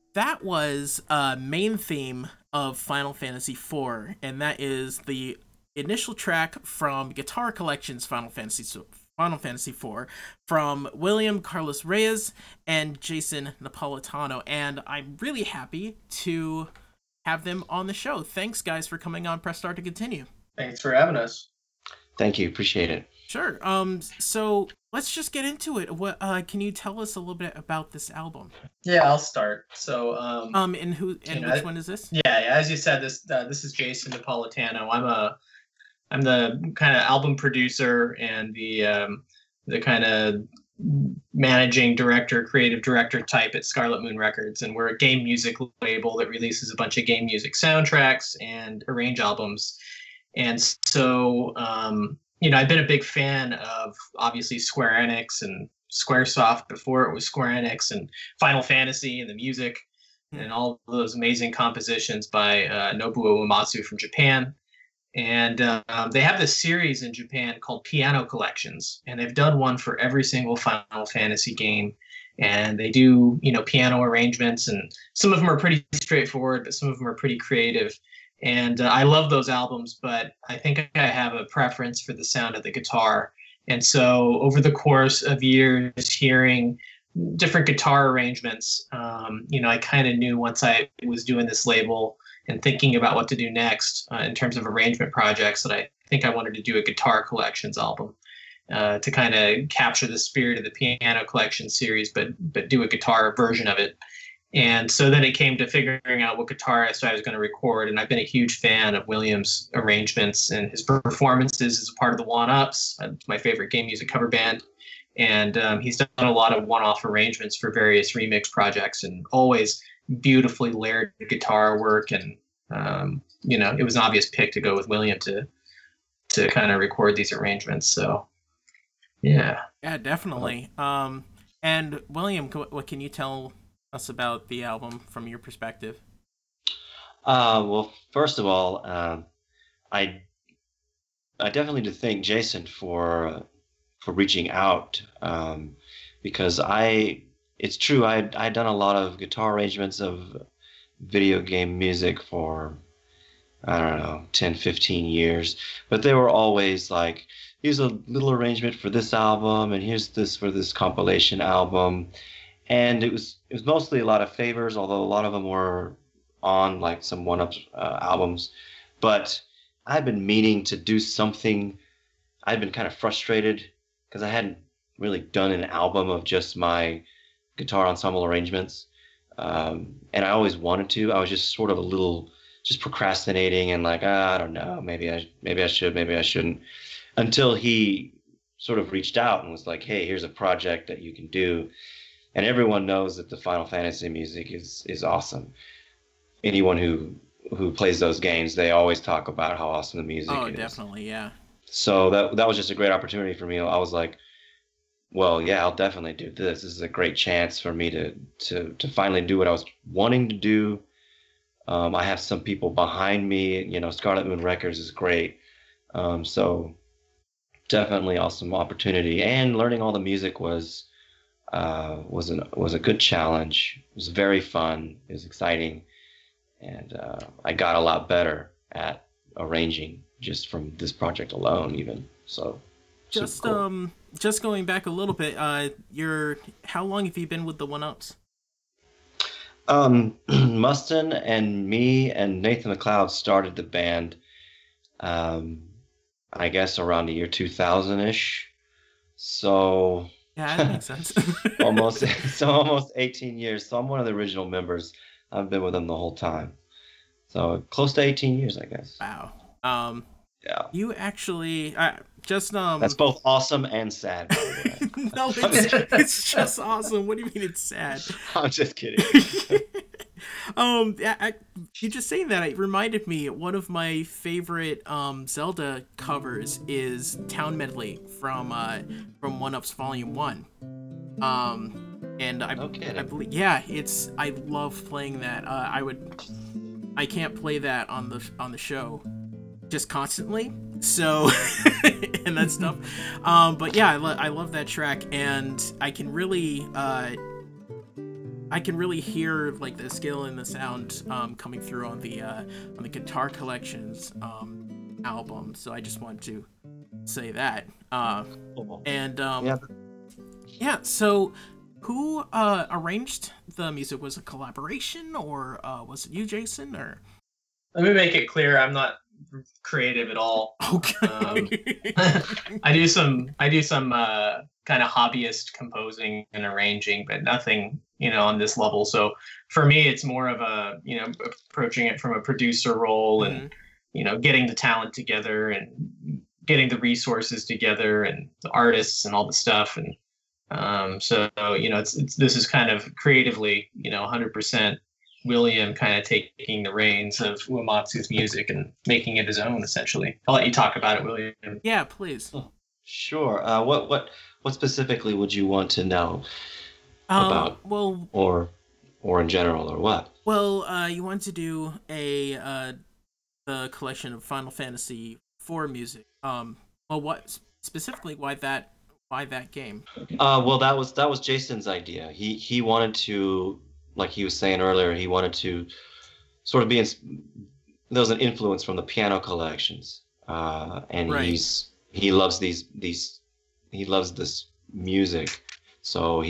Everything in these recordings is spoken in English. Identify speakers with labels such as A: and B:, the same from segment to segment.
A: that was a main theme of Final Fantasy IV, and that is the initial track from Guitar Collection's Final Fantasy IV from William Carlos Reyes and Jason Napolitano, and I'm really happy to have them on the show. Thanks, guys, for coming on Press Start to continue.
B: Thanks for having us.
C: Thank you. Appreciate it.
A: Sure. So let's just get into it. What can you tell us a little bit about this album?
B: Yeah, I'll start. So,
A: And who and
B: know,
A: which one is this?
B: yeah, as you said, this is Jason Napolitano. I'm the kind of album producer and the kind of managing director, creative director type at Scarlet Moon Records, and we're a game music label that releases a bunch of game music soundtracks and arrange albums. And so, I've been a big fan of obviously Square Enix and Squaresoft before it was Square Enix, and Final Fantasy and the music and all those amazing compositions by Nobuo Uematsu from Japan. And they have this series in Japan called Piano Collections, and they've done one for every single Final Fantasy game. And they do, piano arrangements, and some of them are pretty straightforward, but some of them are pretty creative. And I love those albums, but I think I have a preference for the sound of the guitar. And so over the course of years hearing different guitar arrangements, I kind of knew once I was doing this label and thinking about what to do next in terms of arrangement projects that I think I wanted to do a guitar collections album to kind of capture the spirit of the piano collection series, but do a guitar version of it. And so then it came to figuring out what guitarist I was going to record. And I've been a huge fan of Williams' arrangements and his performances as a part of the One Ups, my favorite game music cover band. And he's done a lot of one-off arrangements for various remix projects, and always beautifully layered guitar work. And, it was an obvious pick to go with William to kind of record these arrangements. So, yeah.
A: Yeah, definitely. And William, what can you tell us about the album from your perspective?
C: Well, first of all, I I definitely do thank Jason for reaching out, because it's true, I'd done a lot of guitar arrangements of video game music for, I don't know, 10, 15 years, but they were always like, here's a little arrangement for this album, and here's this for this compilation album. And it was mostly a lot of favors, although a lot of them were on like some one-up albums. But I've been meaning to do something. I've been kind of frustrated because I hadn't really done an album of just my guitar ensemble arrangements. And I always wanted to. I was just sort of a little just procrastinating and like, I don't know, maybe I should, maybe I shouldn't, until he sort of reached out and was like, hey, here's a project that you can do. And everyone knows that the Final Fantasy music is awesome. Anyone who plays those games, they always talk about how awesome the music
A: Oh,
C: is.
A: definitely, yeah.
C: So that was just a great opportunity for me. I was like, well, yeah, I'll definitely do this. This is a great chance for me to finally do what I was wanting to do. I have some people behind me. Scarlet Moon Records is great. So definitely awesome opportunity. And learning all the music was a good challenge. It was very fun. It was exciting, and I got a lot better at arranging just from this project alone, even. So super
A: Just
C: cool.
A: just going back a little bit, you're how long have you been with the One Ups?
C: Mustin and me and Nathan McLeod started the band, um, I guess around the year 2000 ish. So
A: Yeah, that makes sense.
C: almost so almost 18 years. So I'm one of the original members. I've been with them the whole time. So close to 18 years, I guess.
A: Wow. Um,
C: Yeah.
A: you actually just
C: That's both awesome and sad, by the way.
A: no,
C: I'm just,
A: it's just awesome. What do you mean it's sad?
C: I'm just kidding.
A: Yeah, you just saying that it reminded me one of my favorite Zelda covers is Town Medley from One Up's Volume One. And
C: No
A: I
C: kidding.
A: believe yeah, it's I love playing that. I can't play that on the show just constantly. So and that stuff. But yeah, I love that track, and I can really I can really hear like the skill and the sound coming through on the Guitar Collections album. So I just want to say that. And
C: Yeah.
A: yeah, so who arranged the music? Was it a collaboration, or was it you, Jason? Or
B: Let me make it clear, I'm not creative at all.
A: okay,
B: I do some kind of hobbyist composing and arranging, but nothing, on this level. So for me, it's more of a, approaching it from a producer role and, getting the talent together and getting the resources together and the artists and all the stuff. And so, this is kind of creatively, 100% William kind of taking the reins of Uematsu's music and making it his own, essentially. I'll let you talk about it, William.
A: yeah, please.
C: Oh, sure. What specifically would you want to know about,
A: Well,
C: or in general, or what?
A: well, you want to do the collection of Final Fantasy IV music. Well, what specifically? Why that game?
C: Well, that was Jason's idea. He wanted to, like he was saying earlier, he wanted to sort of there was an influence from the piano collections, and
A: Right.
C: he loves he loves this music, so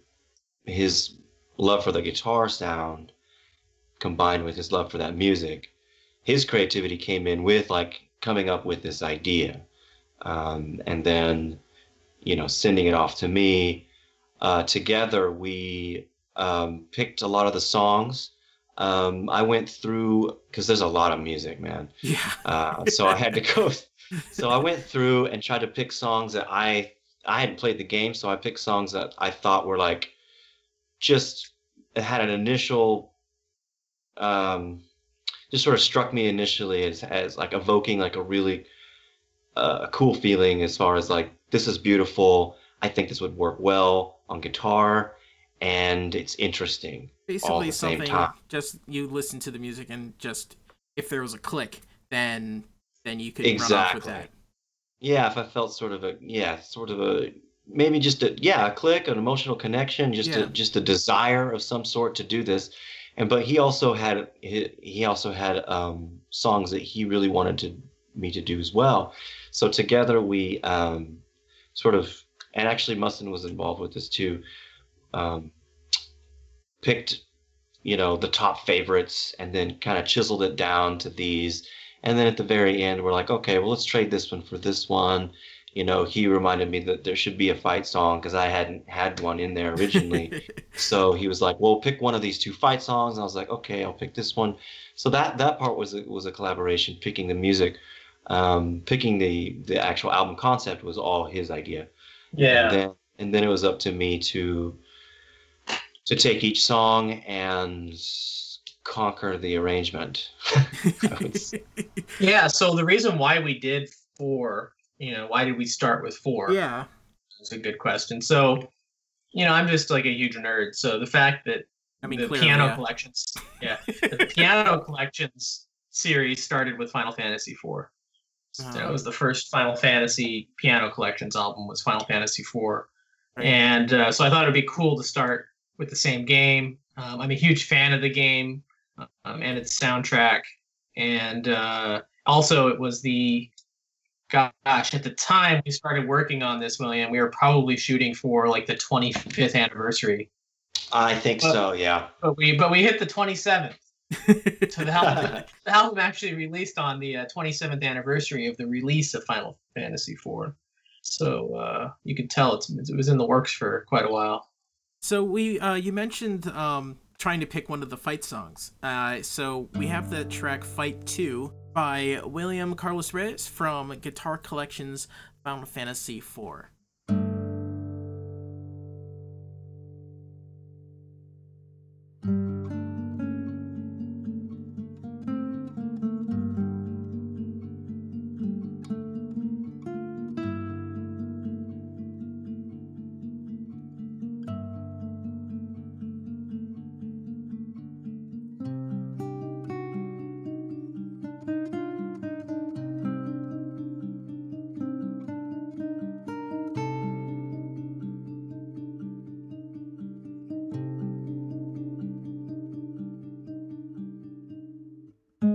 C: his love for the guitar sound combined with his love for that music, his creativity came in with like coming up with this idea, and then sending it off to me. Together we picked a lot of the songs. I went through, because there's a lot of music, man.
A: Yeah.
C: So I had to go. So I went through and tried to pick songs that I hadn't played the game, so I picked songs that I thought were like just it had an initial just sort of struck me initially as like evoking like a really cool feeling, as far as like, this is beautiful. I think this would work well on guitar, and it's interesting all at
A: Basically,
C: the same
A: something
C: time.
A: just you listen to the music and just if there was a click, then you could run off with
C: Exactly.
A: that.
C: Yeah, if I felt sort of a maybe just a click, an emotional connection,
A: Yeah.
C: just a desire of some sort to do this. And but he also had songs that he really wanted me to do as well. So together we sort of, and actually Mustin was involved with this too, um, picked the top favorites and then kind of chiseled it down to these. And then at the very end, we're like, okay, well, let's trade this one for this one. He reminded me that there should be a fight song because I hadn't had one in there originally. So he was like, well, pick one of these two fight songs. And I was like, okay, I'll pick this one. So that part was a collaboration, picking the music. Picking the actual album concept was all his idea.
B: Yeah.
C: And then it was up to me to take each song and conquer the arrangement. I would say.
B: Yeah. So the reason why we did four, why did we start with four?
A: Yeah.
B: It's a good question. So, I'm just like a huge nerd. So the fact that
A: I mean,
B: the
A: clearly,
B: piano
A: yeah.
B: collections, the piano collections series started with Final Fantasy IV. So it was the first Final Fantasy piano collections album was Final Fantasy IV.
A: Right.
B: And so I thought it'd be cool to start with the same game. I'm a huge fan of the game and its soundtrack. And also it was at the time we started working on this, William, we were probably shooting for like the 25th anniversary.
C: I think so, yeah.
B: But we hit the 27th. So the album actually released on the 27th anniversary of the release of Final Fantasy IV. So you can tell it was in the works for quite a while.
A: So you mentioned trying to pick one of the fight songs. So we have the track "Fight 2" by William Carlos Reyes from Guitar Collections Final Fantasy IV.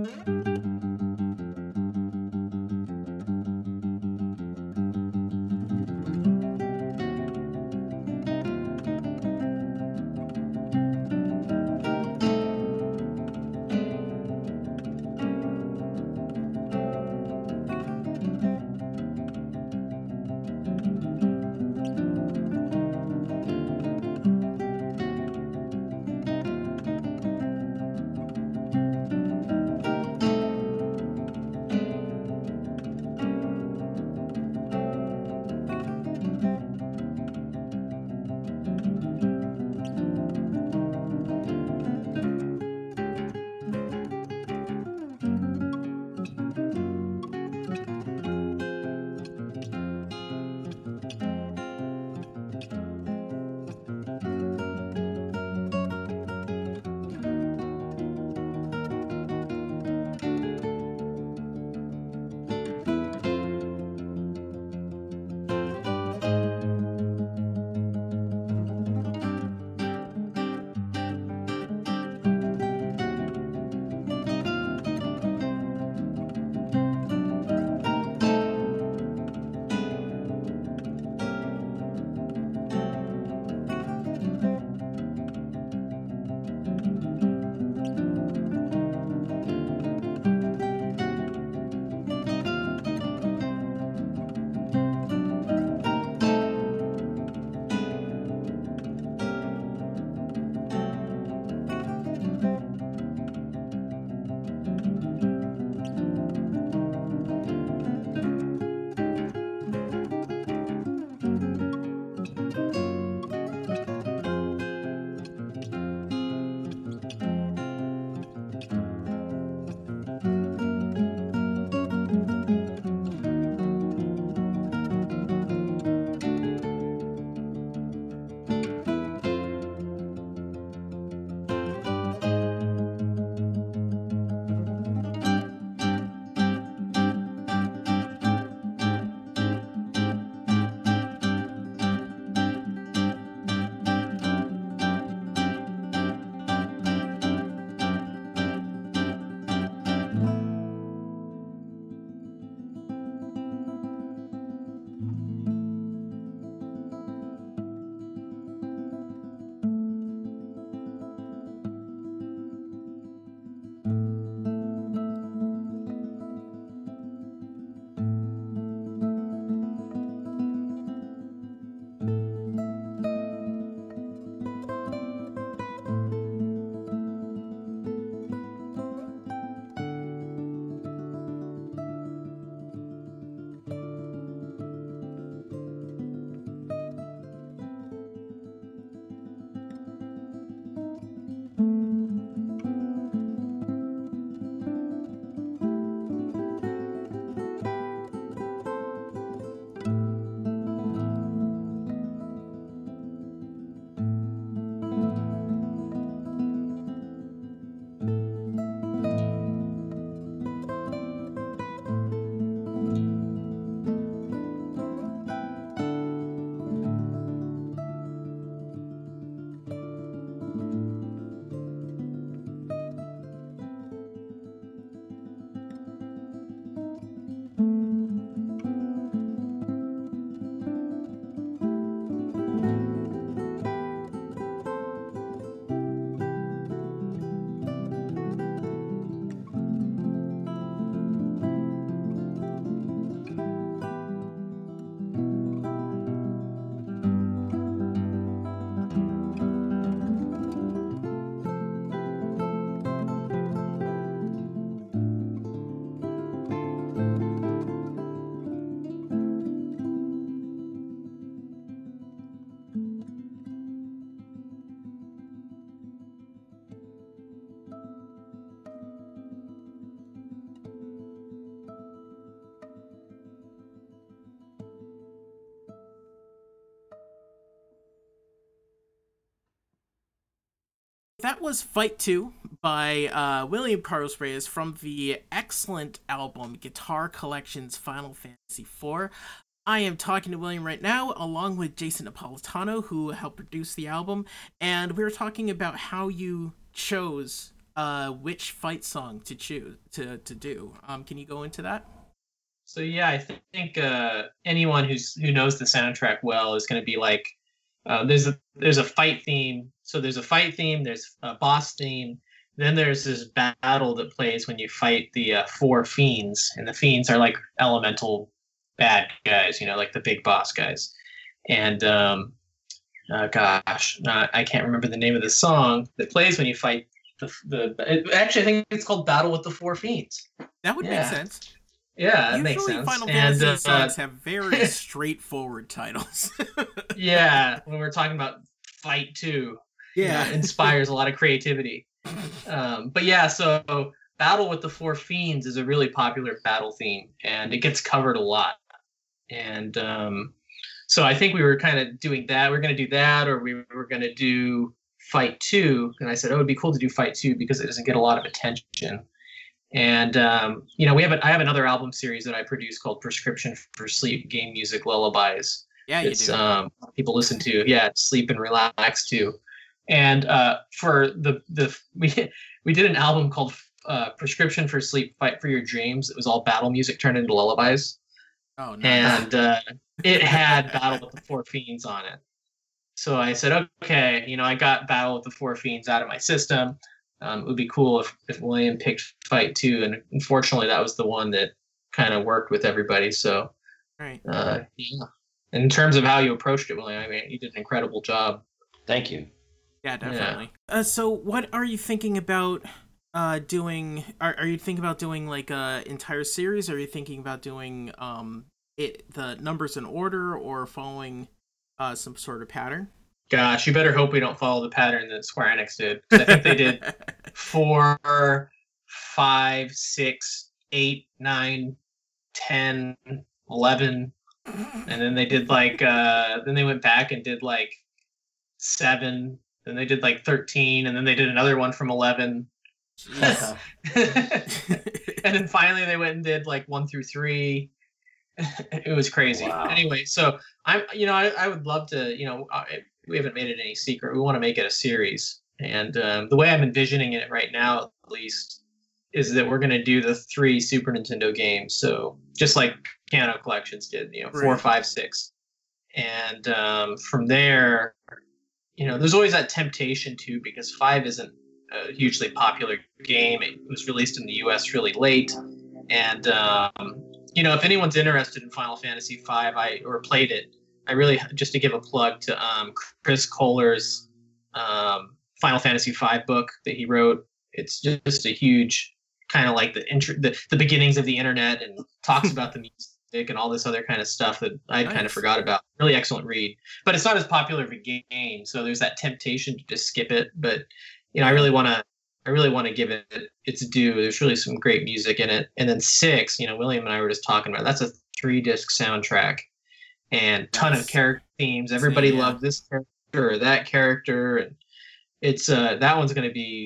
A: That was Fight 2 by William Carlos Reyes from the excellent album Guitar Collection's Final Fantasy IV. I am talking to William right now, along with Jason Napolitano, who helped produce the album, and we were talking about how you chose which fight song to choose to do. Can you go into that?
B: So yeah, I think anyone who knows the soundtrack well is going to be like, there's a fight theme. So there's a fight theme. There's a boss theme. Then there's this battle that plays when you fight the four fiends, and the fiends are like elemental bad guys, like the big boss guys. And I can't remember the name of the song that plays when you fight actually, I think it's called Battle with the Four Fiends.
A: That would make sense.
B: Yeah, that makes sense.
A: Final Fantasy songs have very straightforward titles.
B: Yeah, when we're talking about Fight 2, it inspires a lot of creativity. But yeah, so Battle with the Four Fiends is a really popular battle theme, and it gets covered a lot. And so I think we were kind of doing that. We're going to do that, or we were going to do Fight 2. And I said, it would be cool to do Fight 2 because it doesn't get a lot of attention. And I have another album series that I produce called Prescription for Sleep Game Music Lullabies.
A: Yeah, you do.
B: People listen to, sleep and relax to. And for we did an album called Prescription for Sleep Fight for Your Dreams. It was all battle music turned into lullabies.
A: Oh, nice.
B: And it had Battle with the Four Fiends on it. So I said, okay, I got Battle with the Four Fiends out of my system. It would be cool if William picked Fight 2, and unfortunately that was the one that kind of worked with everybody. So,
A: right.
B: In terms of how you approached it, William, I mean, you did an incredible job.
C: Thank you.
A: Yeah, definitely. Yeah. So what are you thinking about doing? Are you thinking about doing like a entire series? Or are you thinking about doing the numbers in order, or following some sort of pattern?
B: Gosh, you better hope we don't follow the pattern that Square Enix did. I think they did 4, 5, 6, 8, 9, 10, 11, and then they did then they went back and did 7, then they did 13, and then they did another one from 11. And then finally they went and did 1 through 3. It was crazy.
C: Wow.
B: Anyway, so I would love to, we haven't made it any secret. We want to make it a series. And the way I'm envisioning it right now, at least, is that we're going to do the 3 Super Nintendo games. So just like Piano Collections did, 4, 5, 6. And from there, there's always that temptation too, because 5 isn't a hugely popular game. It was released in the US really late. And, if anyone's interested in Final Fantasy 5 or played it, I really, just to give a plug to Chris Kohler's Final Fantasy V book that he wrote. It's just a huge kind of like the beginnings of the internet, and talks about the music and all this other kind of stuff that I'd kind of forgot about. Really excellent read, but it's not as popular of a game, so there's that temptation to just skip it. But I really want to give it its due. There's really some great music in it. And then 6, William and I were just talking about, that's a 3-disc soundtrack. And ton of character themes. Everybody loved this character or that character, and it's that one's going to be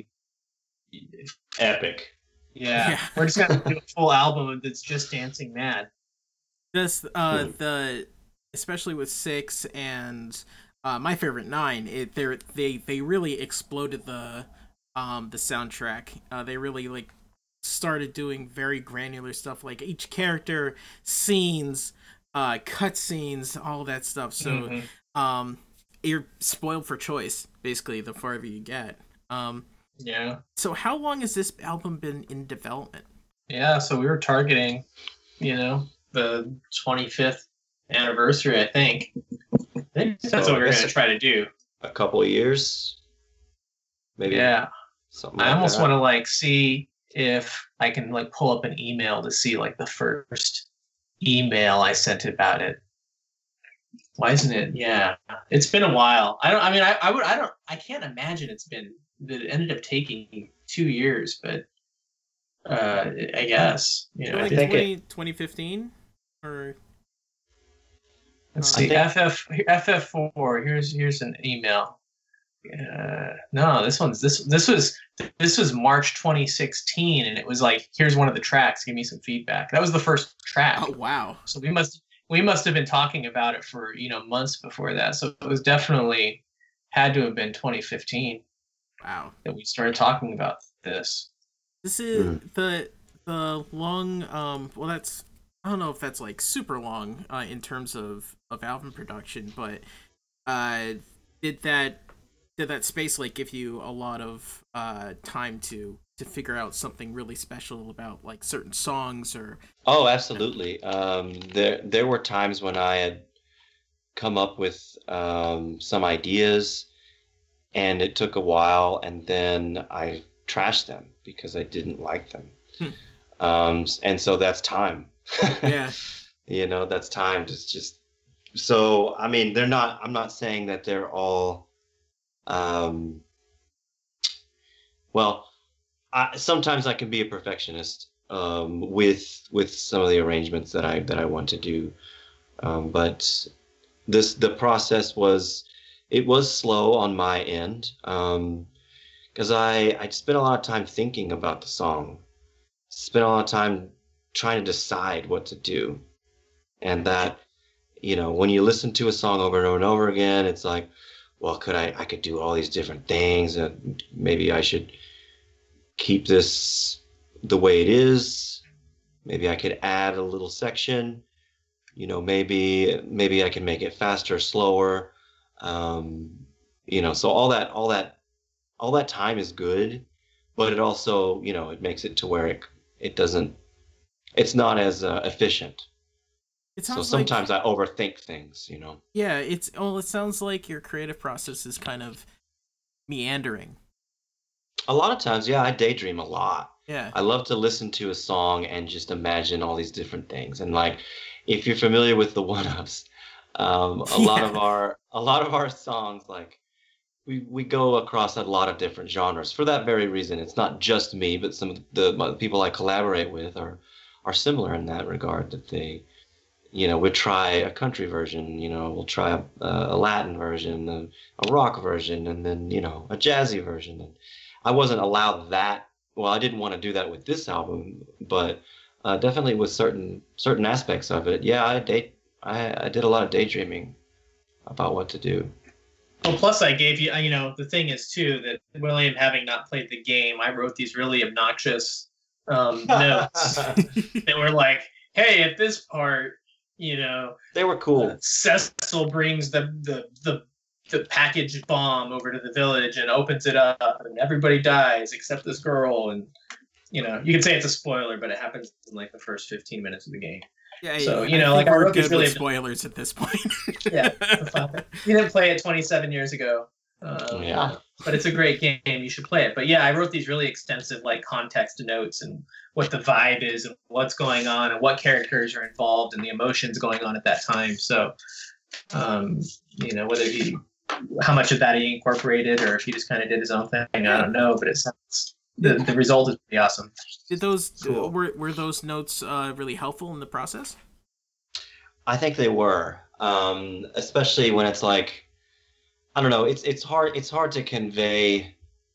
C: epic.
B: Yeah, we're just going to do a full album that's just dancing mad.
A: This especially with 6 and my favorite 9, they really exploded the soundtrack. They really started doing very granular stuff, like each character, scenes, cutscenes, all that stuff. So you're spoiled for choice, basically, the farther you get. So how long has this album been in development?
B: So we were targeting the 25th anniversary, I think that's what we're going to try to do.
C: A couple of years, maybe. Something like
B: I almost
C: that.
B: want to see if I can pull up an email to see the first email I sent about it. Why isn't it? It's been a while. I can't imagine that it ended up taking 2 years, but I guess
A: I think 2015 or
B: let's see. FF4. Here's an email. No, this was March 2016, and it was here's one of the tracks. Give me some feedback. That was the first track.
A: Oh wow!
B: So we must have been talking about it for months before that. So it was definitely had to have been 2015.
A: Wow.
B: That we started talking about this.
A: This is the long well, that's, I don't know if that's like super long in terms of album production, but uh did that did that space like give you a lot of time to figure out something really special about like certain songs or
C: Oh, absolutely. There were times when I had come up with some ideas, and it took a while, and then I trashed them because I didn't like them.
A: Hmm.
C: And so that's time.
A: yeah.
C: You know, that's time. It's just so. I mean, they're not. I'm not saying that they're all. Um, well, sometimes I can be a perfectionist with some of the arrangements that I want to do, but the process was, it was slow on my end, because I spent a lot of time thinking about the song, spent a lot of time trying to decide what to do, and that, when you listen to a song over and over and over again, it's like, well, I could do all these different things, and maybe I should keep this the way it is. Maybe I could add a little section. Maybe I can make it faster, slower. So all that time is good, but it also, it makes it to where it's not as efficient.
A: It
C: So
A: sounds like,
C: sometimes I overthink things.
A: yeah, it sounds like your creative process is kind of meandering.
C: A lot of times, yeah, I daydream a lot.
A: Yeah.
C: I love to listen to a song and just imagine all these different things. And like, if you're familiar with the One Ups, a lot of
A: Yeah.
C: our songs, like, we go across a lot of different genres for that very reason. It's not just me, but some of the people I collaborate with are similar in that regard. That they, we'll try a country version, we'll try a Latin version, a rock version, and then a jazzy version. And I wasn't allowed that. Well, I didn't want to do that with this album, but definitely with certain aspects of it. Yeah, I did a lot of daydreaming about what to do.
B: Well, plus I gave you, the thing is too that William having not played the game, I wrote these really obnoxious notes that were like, "Hey, at this part,
C: They were cool.
B: Cecil brings the package bomb over to the village and opens it up, and everybody dies except this girl." And you can say it's a spoiler, but it happens in like the first 15 minutes of the game.
A: Yeah,
B: So
A: I
B: like
A: think
B: I
A: we're
B: wrote these
A: good
B: really
A: with spoilers at this point.
B: yeah. You didn't play it 27 years ago.
C: Yeah.
B: But it's a great game. You should play it. But yeah, I wrote these really extensive like context notes and what the vibe is and what's going on and what characters are involved and the emotions going on at that time. So, whether how much of that he incorporated or if he just kind of did his own thing, I don't know. But it sounds the result is pretty awesome.
A: Did those
C: Cool.
A: were those notes really helpful in the process?
C: I think they were, especially when it's like, I don't know. It's hard to convey.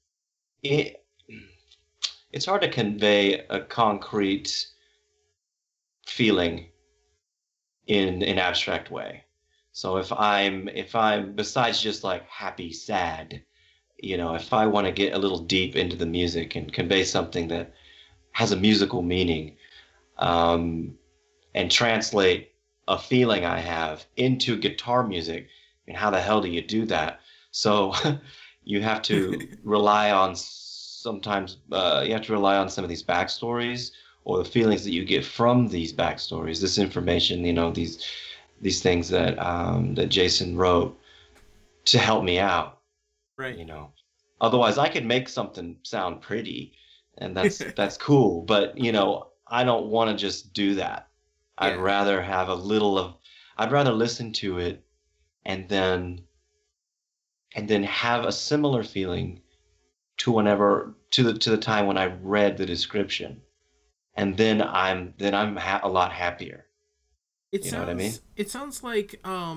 C: It's hard to convey a concrete feeling in an abstract way. So if I'm besides just like happy, sad, if I want to get a little deep into the music and convey something that has a musical meaning, and translate a feeling I have into guitar music, and how the hell do you do that? So you have to rely on sometimes you have to rely on some of these backstories or the feelings that you get from these backstories, this information, these things that Jason wrote to help me out.
A: Right.
C: Otherwise I could make something sound pretty, and that's cool, but I don't want to just do that. I'd
A: Yeah.
C: rather have I'd rather listen to it and then have a similar feeling to the time when I read the description, and then I'm a lot happier.
A: It
C: You know what I mean?
A: sounds like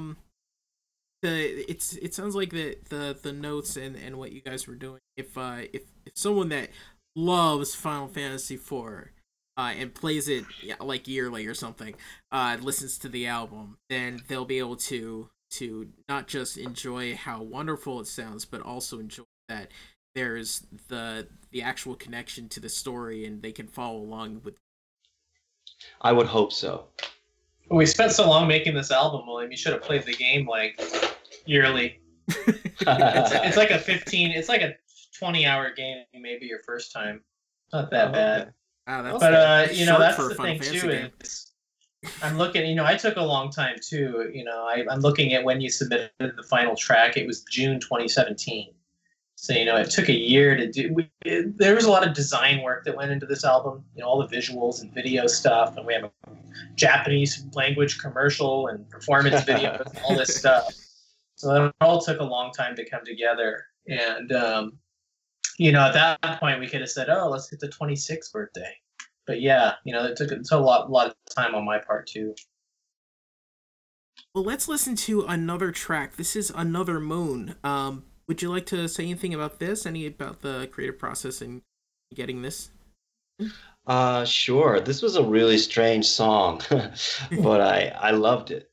A: it sounds like the notes and what you guys were doing. If someone that loves Final Fantasy IV and plays it, yeah, like yearly or something, listens to the album, then they'll be able to not just enjoy how wonderful it sounds, but also enjoy that there's the actual connection to the story, and they can follow along with.
C: I would hope so.
B: We spent so long making this album, William. You should have played the game like yearly. It's like a 15. It's like a 20-hour game, maybe your first time. Not that bad.
C: Okay.
A: Wow, that's
B: But you know,
A: short
B: that's
A: for a
B: the
A: Final
B: thing
A: Fantasy
B: too.
A: game.
B: Is I'm looking. You know, I took a long time too. You know, I'm looking at when you submitted the final track. It was June 2017. So, you know, it took a year to do. There was a lot of design work that went into this album. You know, all the visuals and video stuff, and we have a Japanese language commercial and performance videos, and all this stuff. So it all took a long time to come together. And you know, at that point, we could have said, "Oh, let's get the 26th birthday." But yeah, you know, it took a lot of time on my part too.
A: Well, let's listen to another track. This is Another Moon. Would you like to say anything about this? Any about the creative process in getting this?
C: Sure. This was a really strange song, but I loved it.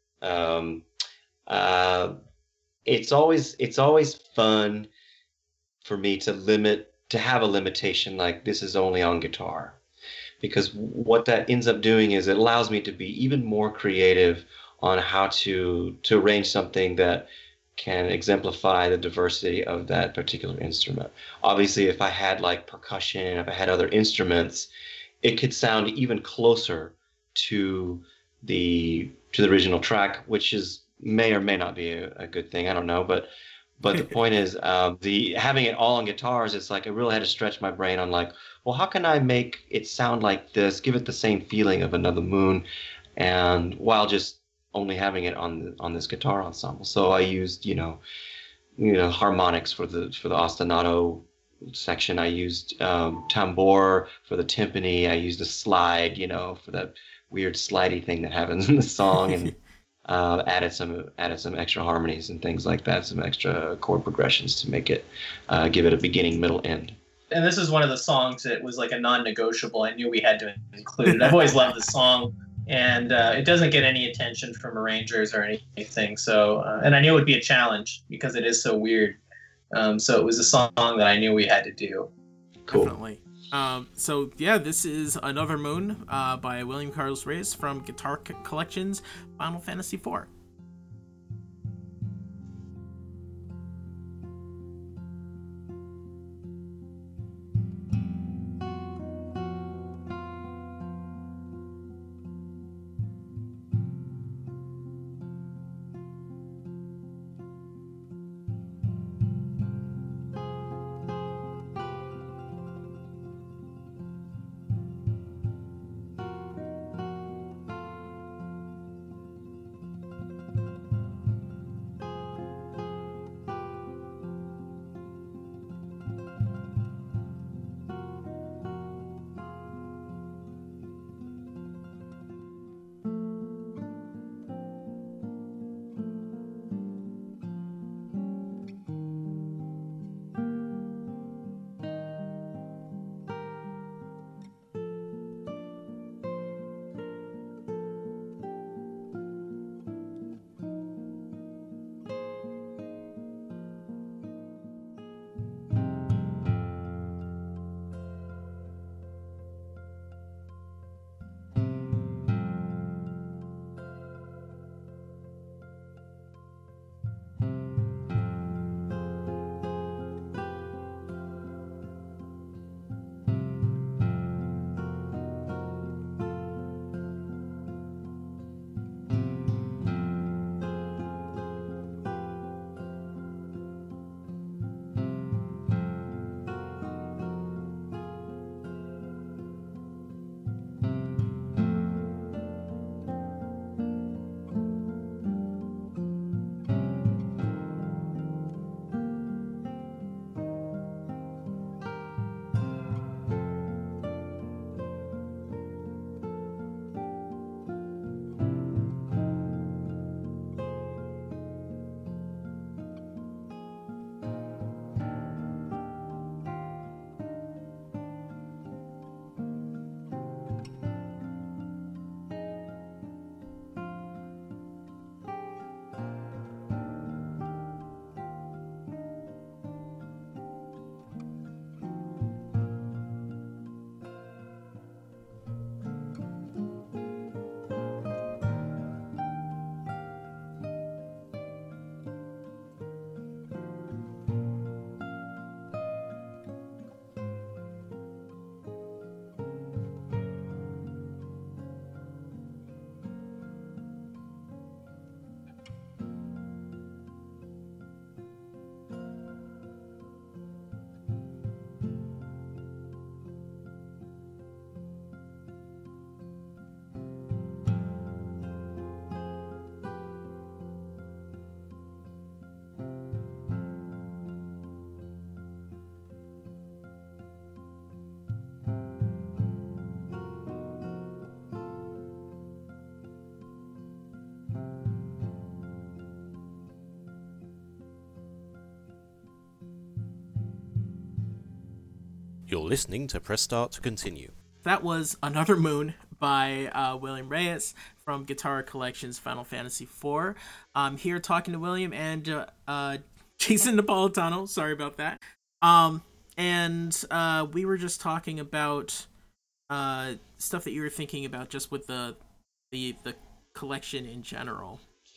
C: Uh, it's always fun for me to have a limitation like this is only on guitar, because what that ends up doing is it allows me to be even more creative on how to arrange something that can exemplify the diversity of that particular instrument. Obviously, if I had like percussion, if I had other instruments, it could sound even closer to the original track, which is may or may not be a good thing. I don't know, but the point is, the having it all on guitars, it's like I really had to stretch my brain on like, well, how can I make it sound like this, give it the same feeling of Another Moon, and while just only having it on this guitar ensemble. So I used harmonics for the ostinato section. I used tambour for the timpani. I used a slide, for that weird slidey thing that happens in the song, and added some extra harmonies and things like that, some extra chord progressions to make it give it a beginning, middle, end.
B: And this is one of the songs that was like a non-negotiable. I knew we had to include it. I've always loved the song, and it doesn't get any attention from arrangers or anything. So, and I knew it would be a challenge because it is so weird. So it was a song that I knew we had to do.
C: Cool.
A: Definitely. So yeah, this is Another Moon by William Carlos Reyes from Guitar Collections Final Fantasy IV.
D: You're listening to Press Start to continue.
A: That was Another Moon by William Reyes from Guitar Collections Final Fantasy IV. I'm here talking to William and Jason Napolitano. Sorry about that. And we were just talking about stuff that you were thinking about just with the collection in general.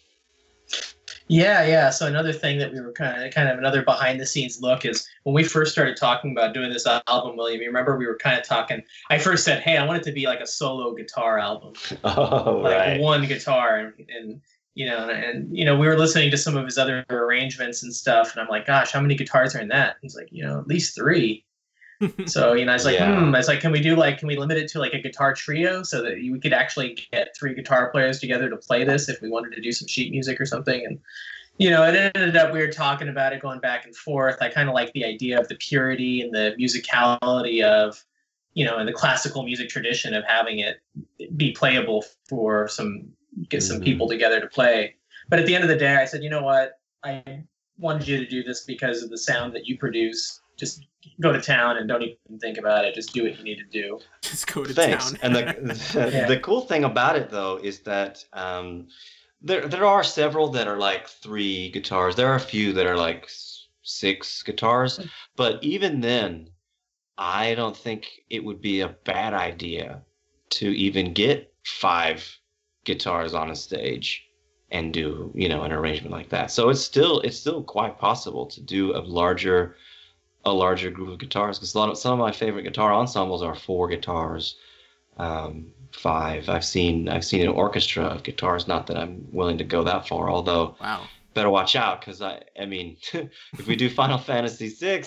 B: Yeah. So another thing that we were kind of another behind the scenes look is when we first started talking about doing this album, William, you remember we were kind of talking, I first said, hey, I want it to be like a solo guitar album.
C: Oh,
B: like
C: right.
B: one guitar and we were listening to some of his other arrangements and stuff, and I'm like, gosh, how many guitars are in that? He's like, at least 3. So, I was like, I was like, can we limit it to like a guitar trio so that we could actually get 3 guitar players together to play this if we wanted to do some sheet music or something? And, it ended up, we were talking about it, going back and forth. I kind of like the idea of the purity and the musicality of, in the classical music tradition of having it be playable for get some people together to play. But at the end of the day, I said, you know what? I wanted you to do this because of the sound that you produce. Just go to town and don't even think about it. Just do what you need to do.
A: Just go to
C: Thanks.
A: town.
C: And the cool thing about it, though, is that there are several that are like 3 guitars. There are a few that are like 6 guitars. But even then, I don't think it would be a bad idea to even get 5 guitars on a stage and do, an arrangement like that. So it's still quite possible to do a larger group of guitars, because some of my favorite guitar ensembles are 4 guitars, 5. I've seen an orchestra of guitars. Not that I'm willing to go that far, although
A: Wow.
C: Better watch out, because I mean, if we do Final Fantasy VI,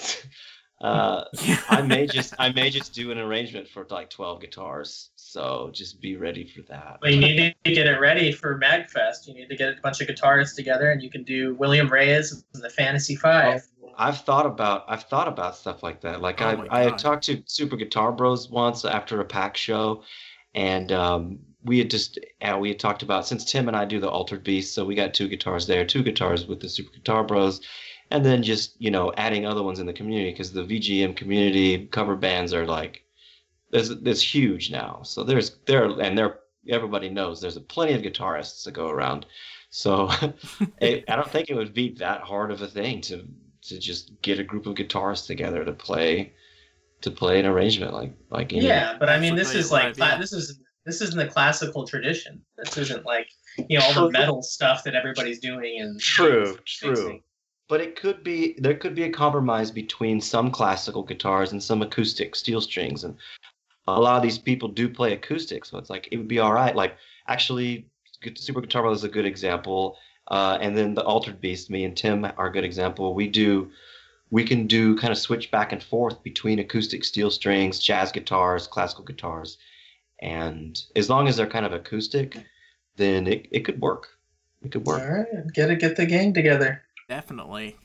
C: I may just do an arrangement for like 12 guitars. So just be ready for that.
B: Well, you need to get it ready for MagFest. You need to get a bunch of guitarists together, and you can do William Reyes and the Fantasy 5.
C: I've thought about stuff like that. Like I had talked to Super Guitar Bros once after a PAX show, and we had talked about, since Tim and I do the Altered Beast, so we got 2 guitars there, 2 guitars with the Super Guitar Bros, and then just adding other ones in the community, because the VGM community cover bands are like there's huge now. So everybody knows there's plenty of guitarists to go around. So I don't think it would be that hard of a thing to just get a group of guitarists together to play an arrangement like
B: but I mean, this is like this isn't the classical tradition. This isn't like all the metal stuff that everybody's doing. And
C: true. But there could be a compromise between some classical guitars and some acoustic steel strings, and a lot of these people do play acoustic, so it's like it would be all right. Like, actually, Super Guitar Bros is a good example. And then the Altered Beast, me and Tim are a good example. We can do kind of switch back and forth between acoustic steel strings, jazz guitars, classical guitars. And as long as they're kind of acoustic, then it could work. It could work.
B: All right. Get the gang together.
A: Definitely.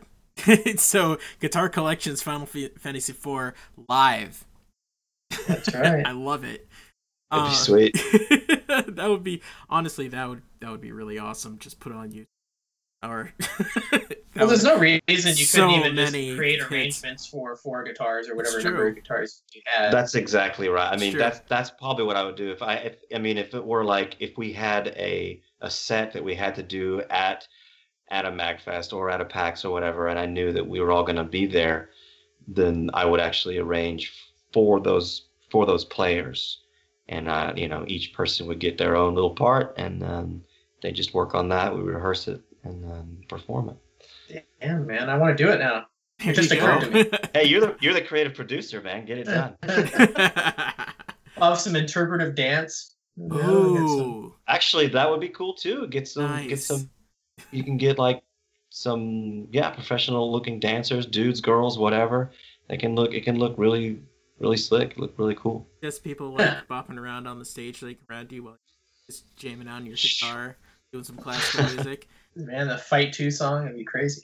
A: So Guitar Collections Final Fantasy IV live.
B: That's right.
A: I love it.
C: That'd be sweet.
A: That would be, honestly, that would be really awesome. Just put it on YouTube. Or
B: there's no reason you couldn't even just create
A: hits.
B: Arrangements for 4 guitars or whatever number of guitars you had.
C: That's exactly right. I mean, that's probably what I would do if it were like, if we had a set that we had to do at a MagFest or at a PAX or whatever, and I knew that we were all going to be there, then I would actually arrange for those players, and each person would get their own little part, and then they just work on that. We rehearse it and then perform it.
B: Damn, man, I want to do it now.
A: It
B: just occurred to me.
C: Hey, you're the creative producer, man. Get it done.
B: I'll have some interpretive dance.
A: Ooh.
C: Actually, that would be cool too. Get some. You can get like some professional looking dancers, dudes, girls, whatever. It can look really, really slick. Look really cool.
A: Just people like bopping around on the stage like around you while you're just jamming on your guitar, doing some classical music.
B: Man, the Fight 2 song would be crazy.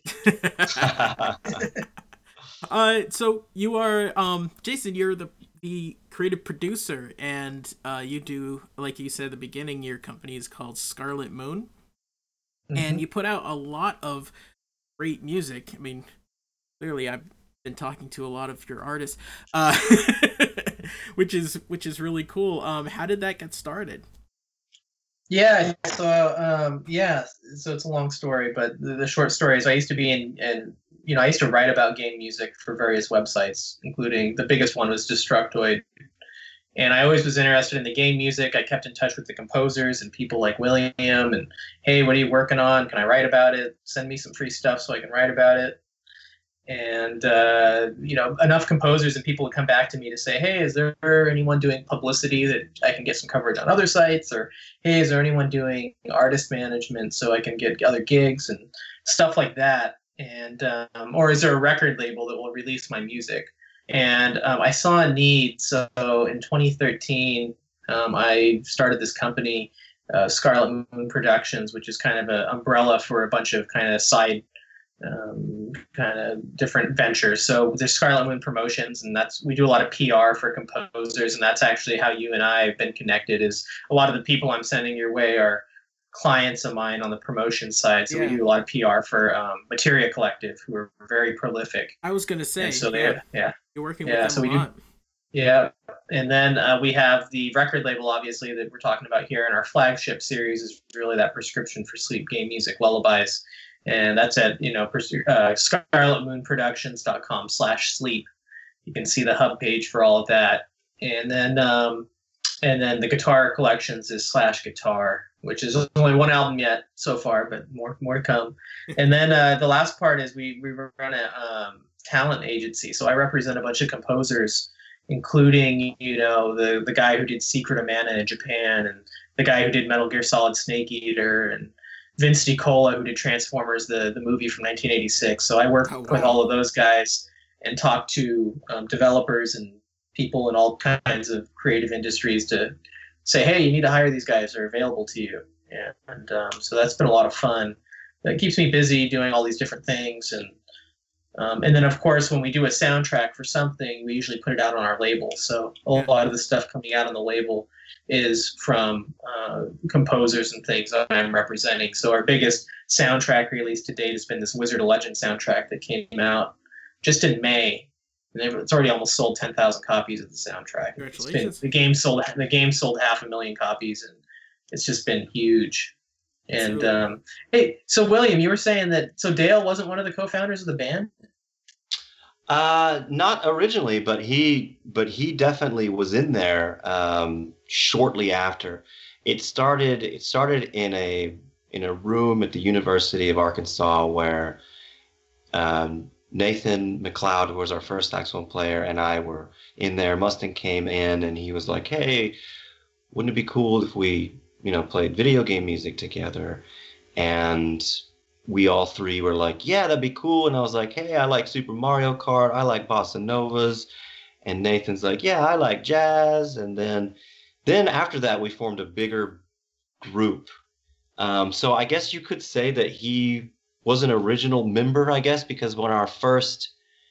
A: So you are Jason, you're the creative producer, and you do, like you said at the beginning, your company is called Scarlet Moon. Mm-hmm. And you put out a lot of great music. I mean, clearly been talking to a lot of your artists, which is really cool. How did that get started?
B: Yeah, so it's a long story, but the short story is I used to be in I used to write about game music for various websites, including the biggest one was Destructoid. And I always was interested in the game music. I kept in touch with the composers and people like William and, hey, what are you working on? Can I write about it? Send me some free stuff so I can write about it. And enough composers and people would come back to me to say, hey, is there anyone doing publicity that I can get some coverage on other sites? Or, hey, is there anyone doing artist management so I can get other gigs and stuff like that? And or is there a record label that will release my music? And I saw a need. So in 2013, I started this company, Scarlet Moon Productions, which is kind of an umbrella for a bunch of kind of side kind of different ventures. So there's Scarlet Moon Promotions, and we do a lot of PR for composers, and that's actually how you and I have been connected. Is a lot of the people I'm sending your way are clients of mine on the promotion side. So we do a lot of PR for Materia Collective, who are very prolific.
A: I was gonna say,
B: and so
A: you're working with them a lot.
B: Yeah, and then we have the record label, obviously, that we're talking about here, and our flagship series is really that Prescription for Sleep game music, Lullabies. And that's at scarletmoonproductions.com/sleep. You can see the hub page for all of that. And then the guitar collections is /guitar, which is only one album yet so far, but more to come. And then the last part is we run a talent agency. So I represent a bunch of composers, including the guy who did Secret of Mana in Japan, and the guy who did Metal Gear Solid Snake Eater, and Vince DiCola, who did Transformers, the movie from 1986. So I work with all of those guys and talk to developers and people in all kinds of creative industries to say, hey, you need to hire these guys. They're available to you. And so that's been a lot of fun. That keeps me busy doing all these different things. And then, of course, when we do a soundtrack for something, we usually put it out on our label. So a lot of the stuff coming out on the label is from composers and things that I'm representing. So our biggest soundtrack release to date has been this Wizard of Legend soundtrack that came out just in May. And it's already almost sold 10,000 copies of the soundtrack.
A: Congratulations.
B: The game sold 500,000 copies, and it's just been huge. And hey, so William, you were saying that Dale wasn't one of the co-founders of the band?
C: Not originally, but he definitely was in there shortly after. It started in a room at the University of Arkansas where Nathan McLeod, who was our first saxophone player, and I were in there. Mustang came in and he was like, hey, wouldn't it be cool if we played video game music together? And we all three were like, yeah, that'd be cool. And I was like, hey, I like Super Mario Kart. I like bossa novas. And Nathan's like, yeah, I like jazz. And then after that, we formed a bigger group. So I guess you could say that he was an original member, I guess, because when our first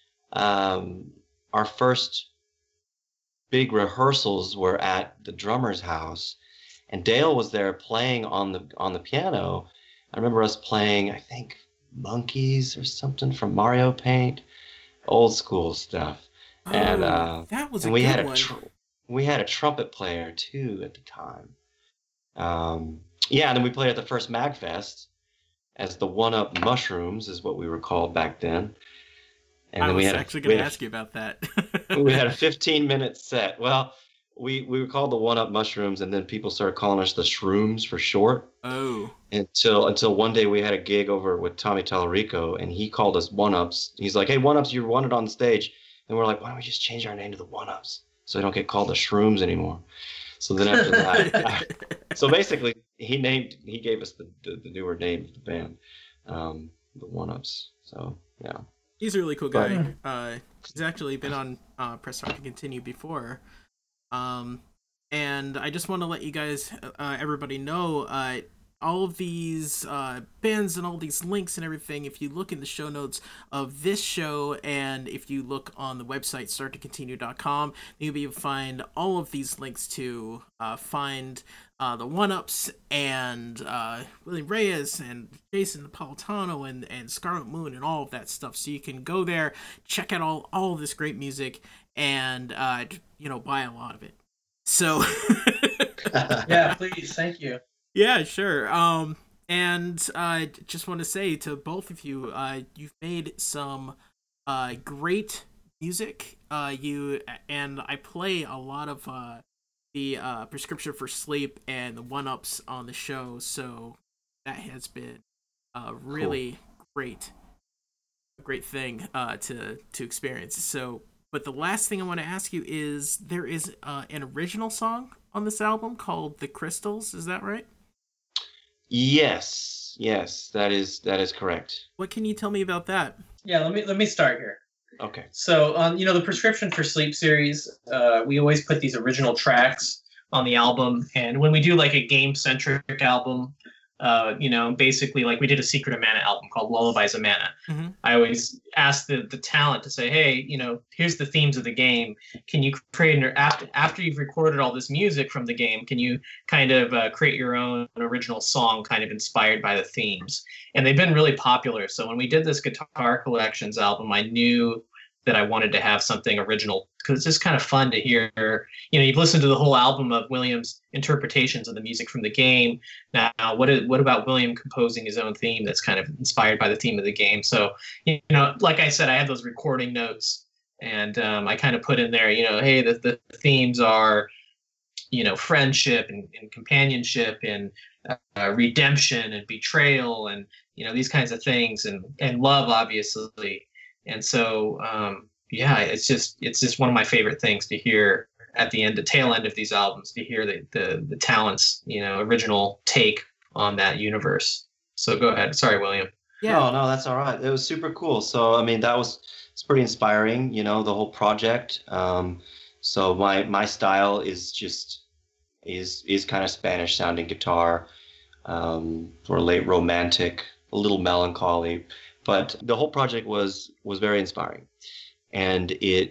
C: big rehearsals were at the drummer's house, and Dale was there playing on the piano. I remember us playing, I think, Monkeys or something from Mario Paint, old school stuff.
A: Oh,
C: and
A: that was
C: and
A: a
C: we
A: good
C: had
A: one.
C: We had a trumpet player too at the time. And then we played at the first MagFest as the One Up Mushrooms, is what we were called back then. And
A: I
C: then
A: was actually going to ask you about that.
C: we had a 15-minute set. Well, we were called the One Up Mushrooms, and then people started calling us the Shrooms for short.
A: Oh.
C: Until one day we had a gig over with Tommy Tallarico, and he called us One Ups. He's like, hey, One Ups, you're wanted on stage. And we're like, why don't we just change our name to the One Ups so we don't get called the Shrooms anymore? So then after that, so basically he gave us the newer name of the band, the One Ups. So yeah.
A: He's a really cool guy. He's actually been on Press Start to Continue before. And I just want to let you guys, everybody know, all of these bands and all these links and everything, if you look in the show notes of this show, and if you look on the website starttocontinue.com, you'll be able to find all of these links to find the One-Ups and William Reyes and Jason Napolitano and Scarlet Moon and all of that stuff. So you can go there, check out all of this great music, and buy a lot of it. So
B: Yeah, please, thank you.
A: yeah, sure. And I just want to say to both of you, you've made some great music. And I play a lot of the Prescription for Sleep and the One-Ups on the show, so that has been really great thing to experience. So, but the last thing I want to ask you is, there is an original song on this album called "The Crystals." Is that right?
C: Yes, that is correct.
A: What can you tell me about that?
B: Yeah, let me start here.
C: Okay.
B: So, the Prescription for Sleep series, we always put these original tracks on the album, and when we do like a game-centric album, basically like we did a Secret of Mana album called Lullabies of Mana.
A: Mm-hmm.
B: I always ask the talent to say, hey, here's the themes of the game. Can you create after you've recorded all this music from the game, can you kind of create your own original song kind of inspired by the themes? And they've been really popular. So when we did this Guitar Collections album, I knew that I wanted to have something original, because it's just kind of fun to hear. You've listened to the whole album of William's interpretations of the music from the game. Now, what about William composing his own theme that's kind of inspired by the theme of the game? So, like I said, I had those recording notes, and I kind of put in there, hey, the themes are, friendship and companionship and redemption and betrayal and, these kinds of things, and love, obviously. And so, it's just one of my favorite things to hear at the tail end of these albums, to hear the talent's, original take on that universe. So go ahead. Sorry, William.
C: Yeah. No, that's all right. It was super cool. So, it's pretty inspiring, the whole project. So my style is kind of Spanish sounding guitar, for late romantic, a little melancholy. But the whole project was very inspiring, and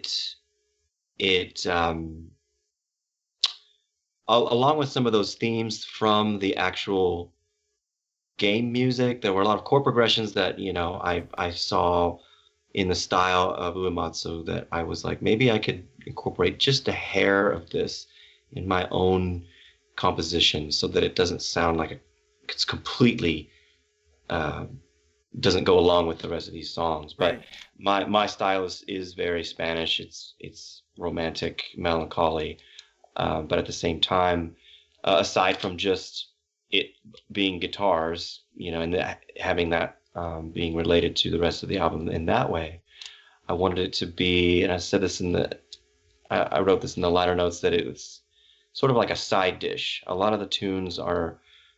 C: along with some of those themes from the actual game music, there were a lot of chord progressions that I saw in the style of Uematsu that I was like, maybe I could incorporate just a hair of this in my own composition, so that it doesn't sound like it's completely doesn't go along with the rest of these songs. But
A: right.
C: my style is very Spanish. It's romantic, melancholy, but at the same time, aside from just it being guitars, and having that being related to the rest of the album in that way, I wanted it to be, and I said this I wrote this in the liner notes, that it was sort of like a side dish. A lot of the tunes are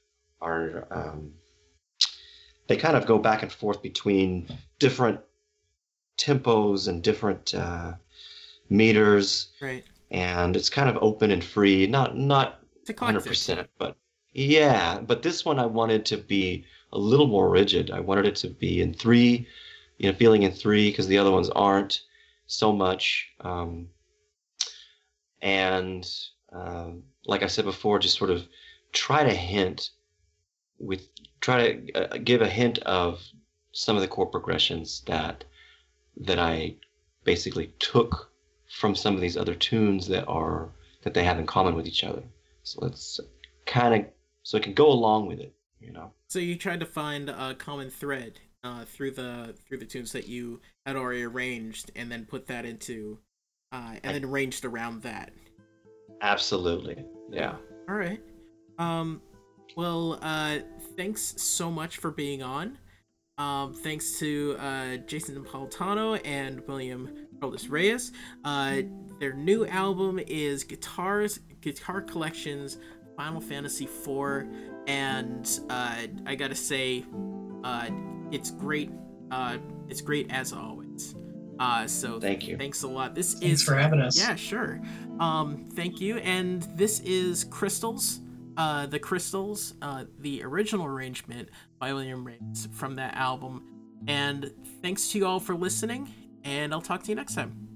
C: they kind of go back and forth between different tempos and different meters.
A: Right.
C: And it's kind of open and free, not 100%, but yeah. But this one I wanted to be a little more rigid. I wanted it to be in 3, feeling in 3, because the other ones aren't so much. Like I said before, just sort of try to give a hint of some of the chord progressions that I basically took from some of these other tunes that they have in common with each other. So it's so it can go along with it,
A: So you tried to find a common thread through the tunes that you had already arranged, and then put that into then arranged around that.
C: Absolutely. Yeah.
A: All right. Well, thanks so much for being on. Thanks to Jason Napolitano and William Carlos Reyes. Their new album is Guitar Collections Final Fantasy IV, and I gotta say, it's great. It's great as always. So
C: thank you.
A: Thanks a lot.
B: Thanks for having us.
A: Yeah, sure. Thank you. And this is Crystals The Crystals, the original arrangement by William Raines from that album. And thanks to you all for listening, and I'll talk to you next time.